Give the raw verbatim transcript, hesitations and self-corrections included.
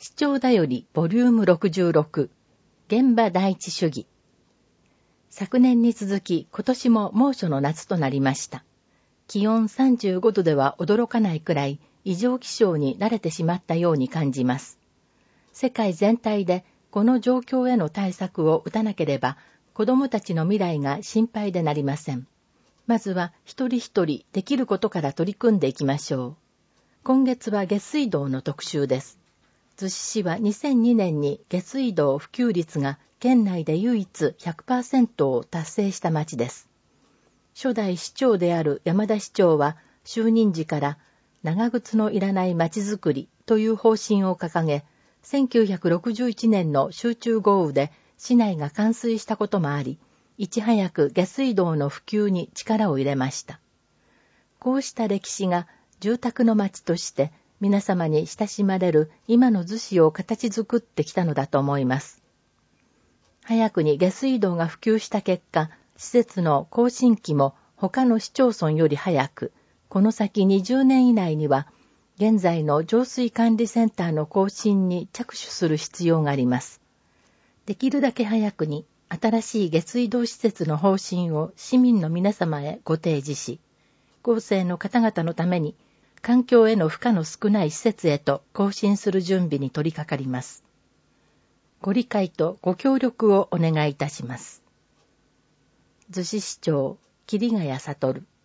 市長だよりボリュームろくじゅうろく、現場第一主義。昨年に続き今年も猛暑の夏となりました。気温さんじゅうごどでは驚かないくらい異常気象に慣れてしまったように感じます。世界全体でこの状況への対策を打たなければ子供たちの未来が心配でなりません。まずは一人一人できることから取り組んでいきましょう。今月は下水道の特集です。逗子市はにせんにねんに下水道普及率が県内で唯一 ひゃくパーセント を達成した町です。初代市長である山田市長は就任時から長靴のいらない町づくりという方針を掲げ、せんきゅうひゃくろくじゅういちねんの集中豪雨で市内が冠水したこともあり、いち早く下水道の普及に力を入れました。こうした歴史が住宅の町として皆様に親しまれる今の逗子を形作ってきたのだと思います。早くに下水道が普及した結果、施設の更新期も他の市町村より早く、この先にじゅうねん以内には現在の浄水管理センターの更新に着手する必要があります。できるだけ早くに新しい下水道施設の方針を市民の皆様へご提示し、後世の方々のために環境への負荷の少ない施設へと更新する準備に取り掛かります。ご理解とご協力をお願いいたします。逗子市長、桐ヶ谷悟。